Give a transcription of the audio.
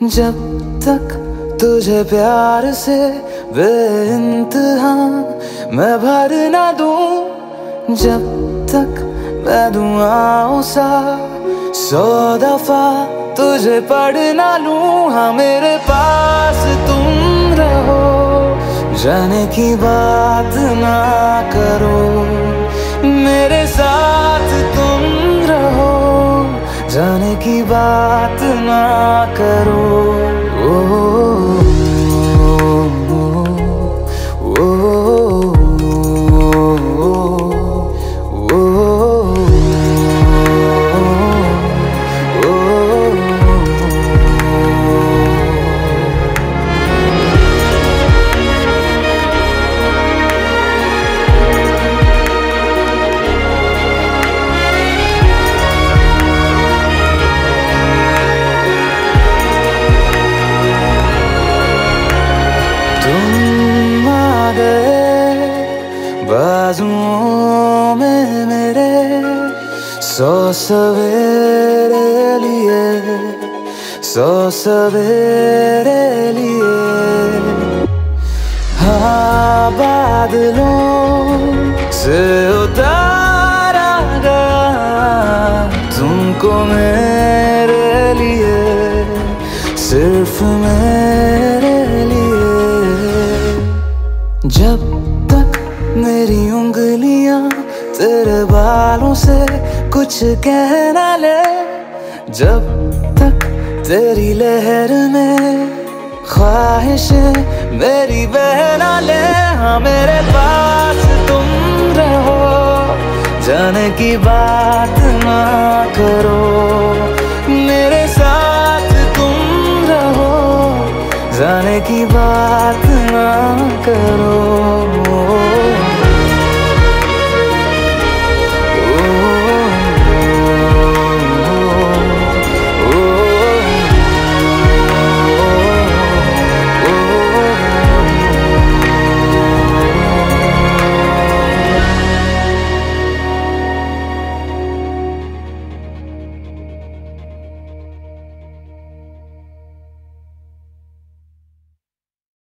जब तक तुझे प्यार से बेइंतहा मैं भर ना दूं, जब तक मैं दुआओं सा 100 दफा तुझे पढ़ ना लूं। हाँ मेरे पास तुम रहो, जाने की बात ना करो, मेरे साथ तुम रहो, जाने की बात ना करो। तुम आ गए बाजुओं में मेरे, 100 सवेरे लिए, 100 सवेरे लिए। हाँ बादलों से उतारा गया तुमको मेरे लिए, सिर्फ मेरे लिए। जब तक मेरी उंगलियां तेरे बालों से कुछ कह ना ले, जब तक तेरी लहर में ख्वाहिशें मेरी बह ना ले। हाँ मेरे पास तुम रहो, जाने की बात ना करो, मेरे साथ तुम रहो, जाने की बात ना करो।